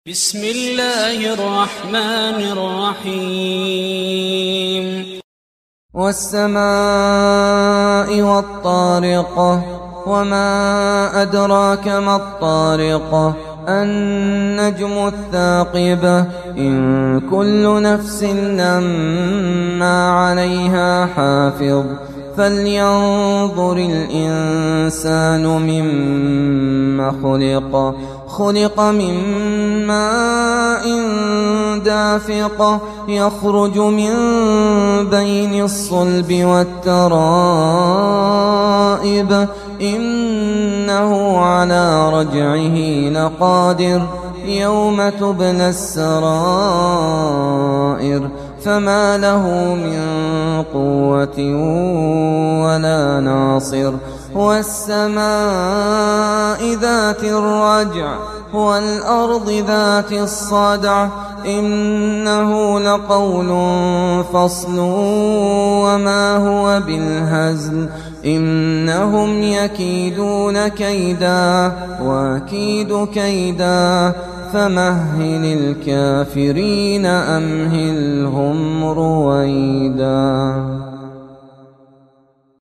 بسم الله الرحمن الرحيم والسماء والطارق وما أدراك ما الطارق النجم الثاقب إن كل نفس لما عليها حافظ فلينظر الإنسان مما خلق من ماء دافق يخرج من بين الصلب والترائب إنه على رجعه لقادر يوم تبلى السرائر فما له من قوة ولا ناصر والسماء ذات الرجع والأرض ذات الصدع إنه لقول فصل وما هو بالهزل إنهم يكيدون كيدا وأكيد كيدا فمهل الكافرين أمهلهم رويدا.